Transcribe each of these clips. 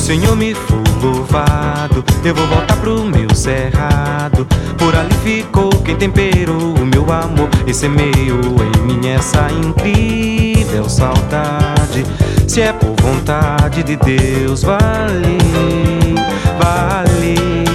Senhor me for louvado, eu vou voltar pro meu cerrado. Por ali ficou quem temperou o meu amor e semeou em mim essa incrível saudade. Se é por vontade de Deus, vale, vale.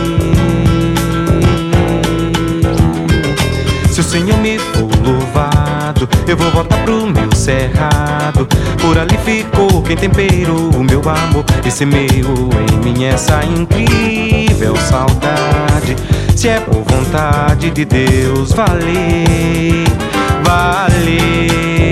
Se o Senhor me for louvado, eu vou voltar pro meu cerrado. Por ali ficou quem temperou o meu amor e semeou em mim essa incrível saudade. Se é por vontade de Deus, vale, vale.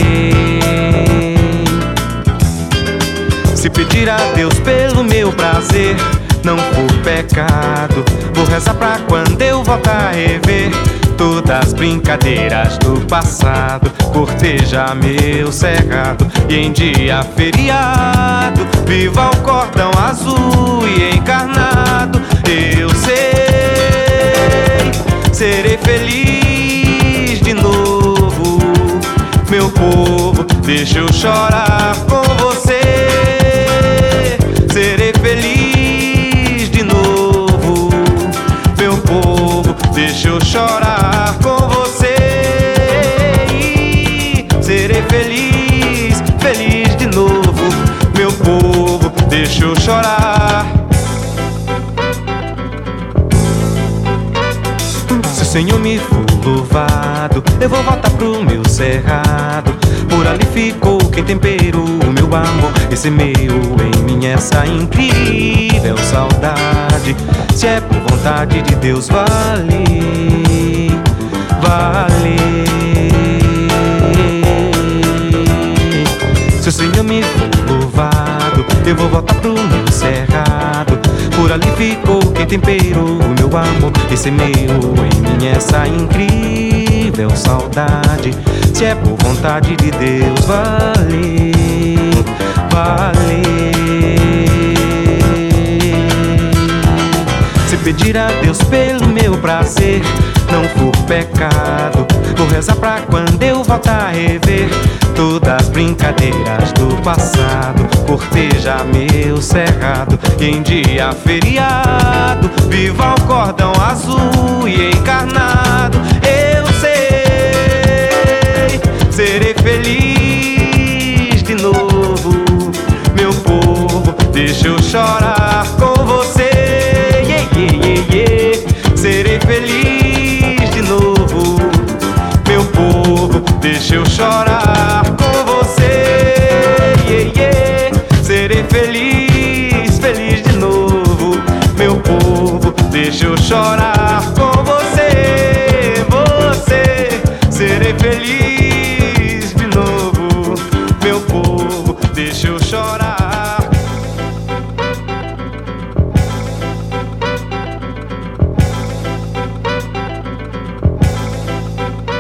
Se pedir a Deus pelo meu prazer não for pecado, vou rezar pra quando eu voltar a rever todas as brincadeiras do passado, cortejar meu cerrado e em dia feriado viva o cordão azul e encarnado. Eu sei, serei feliz de novo, meu povo, deixa eu chorar com você. Serei feliz de novo, meu povo, deixa eu chorar com você. Serei feliz, feliz de novo, meu povo, deixa eu chorar. Se o Senhor me for louvado, eu vou voltar pro meu cerrado. Por ali ficou quem temperou o meu amor e semeou em mim essa incrível saudade. Se é por vontade de Deus, vale, vale. Se o Senhor me for louvado, eu vou voltar pro meu cerrado. Por ali ficou quem temperou o meu amor e semeou em mim essa incrível saudade. Se é por vontade de Deus, vale, vale. Se pedir a Deus pelo meu prazer não for pecado, vou rezar pra quando eu voltar a rever todas as brincadeiras do passado, cortejar meu cerrado e em dia feriado viva o cordão azul e encarnado. Eu sei, serei feliz de novo, meu povo, deixa eu chorar com você. Serei feliz de novo, meu povo, deixa eu chorar.